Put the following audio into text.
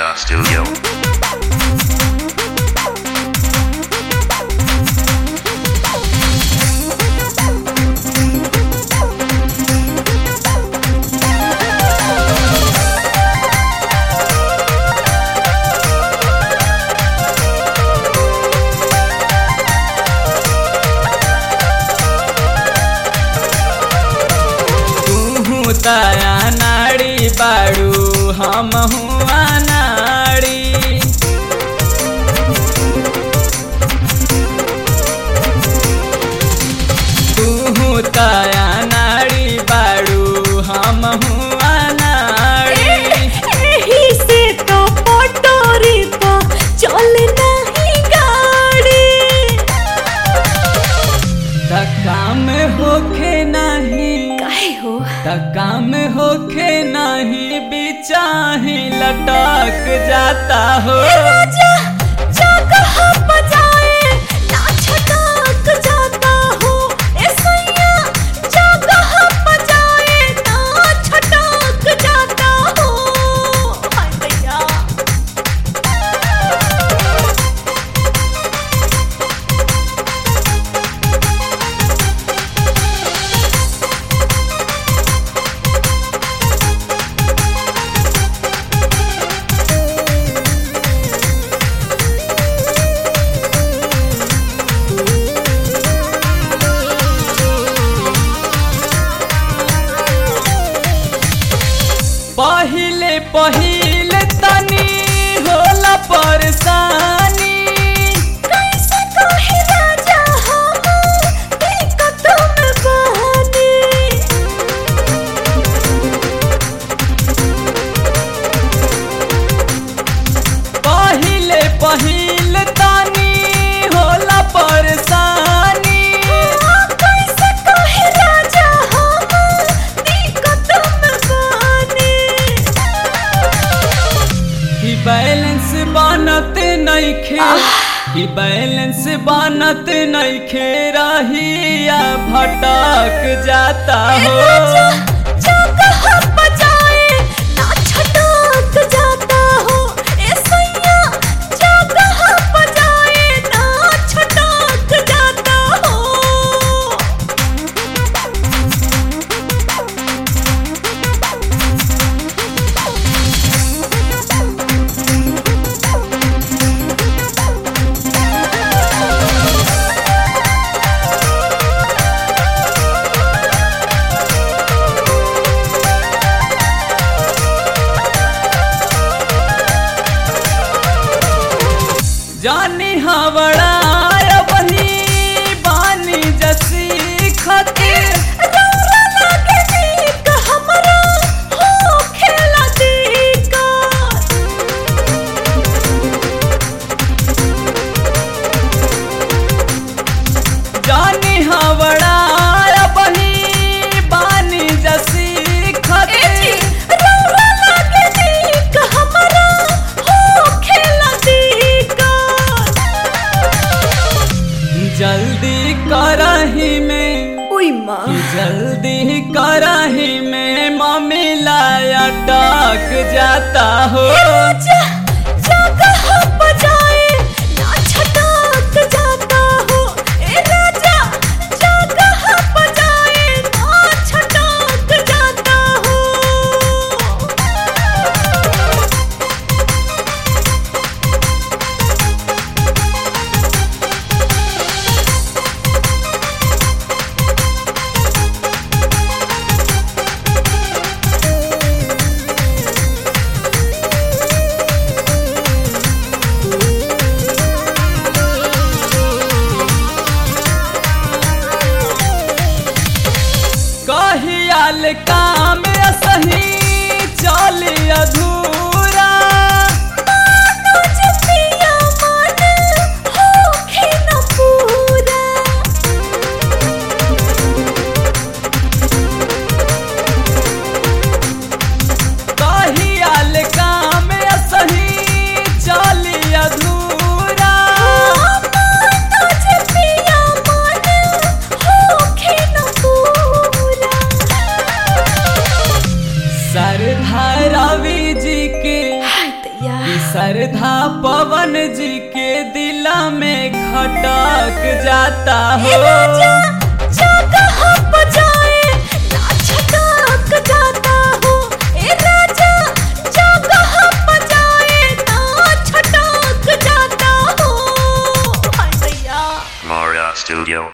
Media Studio. ताया नाड़ी बाड़ू हम हुआ नाड़ी तू ताया नाड़ी बाड़ू हम हुआ नाड़ी एही से तो पटोरी पा चल नहीं गाड़ी काम होखे नहीं काहे हो काम होखे नहीं बिचाही लटक जाता हो राजा जगह बजाए ना छटक जाता हो ए सैया जगह बजाए ना छटक जाता हो हाय भैया पहिले तनी होला परेशानी कैसे कहे राजा हम दिक्कत में बहाने पहिले तनी होला परेशानी कैसे कहे राजा हम दिक्कत में बहाने कि बैलेंस बनत नइखे कि बैलेंस बनत नइखे रहिया भटक जाता हो जगह बजाए ना छटक जाता हो ए सैया जगह बजाए ना छटक जाता हो जानी हवड़ा बनी बानी जसी खातिर रौरा लागे नीक हमरा हो खेला दीका जानी हवड़ा बनी बानी जसी खातिर रौरा लागे नीक हमरा हो खेला दीका जल्दी करही में ओई माँ जल्दी करही में मम्मी अटक जाता हो जगह बजाए ना छटक जाता हो ए राजा जगह बजाए ना छटक जाता हो श्रद्धा पवन जी के दिला में खटक जाता ए हो। राजा जगह बजाए ना छटक जाता हो। ए राजा जगह बजाए ना छटक जाता हो। हाय भैया Mara Studio.